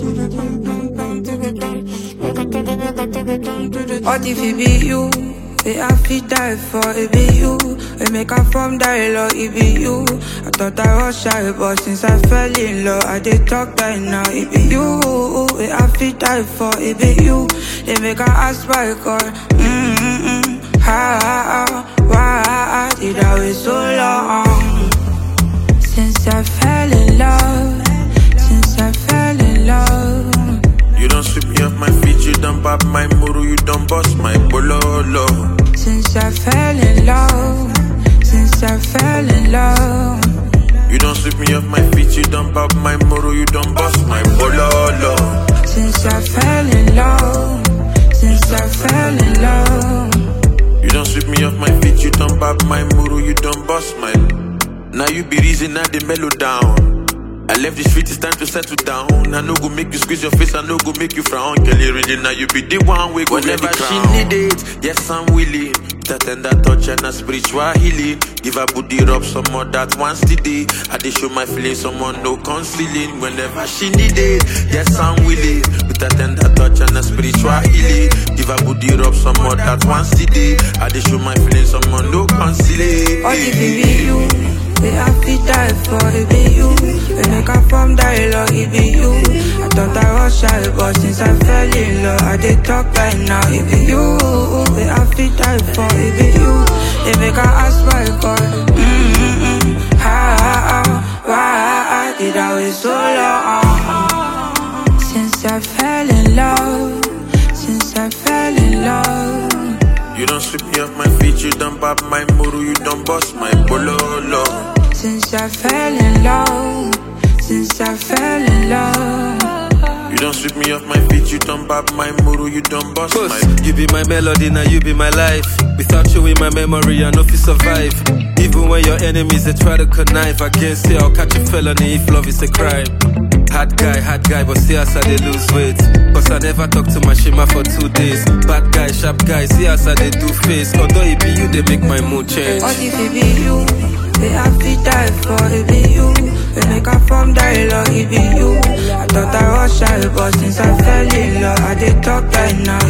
What if it be you? We have to die for it be you. We make a from dialogue, it be you. I thought I was shy, but since I fell in love, I did talk right now, it be you. We have to die for it be you. They make a ask my God. Why did I wait so long? Since I fell in love, since I fell in love. You don't sweep me off my feet, you don't pop my muru, you don't bust my bololo. Since I fell in love, since I fell in love. You don't sweep me off my feet, you don't pop my muru, you don't bust my bololo. Since I fell in love, since I fell in love. You don't sweep me off my feet, you don't pop my muru, you don't bust my. Now you be reason now they mellow down. I left the street, it's time to settle down. I no go make you squeeze your face, I no go make you frown. Girl, you ready now, you be the one we go never she need it. Yes, I'm willing. That tender touch and a spiritual healing. Give her booty rub some more that once today. I dey show my feelings, someone no concealing. Whenever she need it, yes, I'm willing. With that tender touch and a spiritual healing. Give her booty rub some more that once today. I dey show my feelings, someone no concealing. What if it be you? We have to die for it be you. We make a from dialogue, it be you. I thought I was shy, but since I fell in love, I did talk right now, it be you. We have to die for it be you. They make a ask my God. Why did I wait so long? Since I fell in love, since I fell in love. You don't sweep me off my feet, you don't pop my muru, you don't bust my bololo. Since I fell in love, since I fell in love. You don't sweep me off my feet, you don't pop my muru, you don't bust my. You be my melody, now you be my life. Without you in my memory, I know if you survive. Even when your enemies, they try to connive. I can't say I'll catch a felony if love is a crime. Hard guy, but see us how they lose weight. Cause I never talk to my shima for 2 days. Bad guy, sharp guy, see us how they do face. Although it be you, they make my mood change. What if it be you? We have to die for it be you. We make a from dialogue, it be you. I thought I was shy, but since I fell in love, I did talk right now,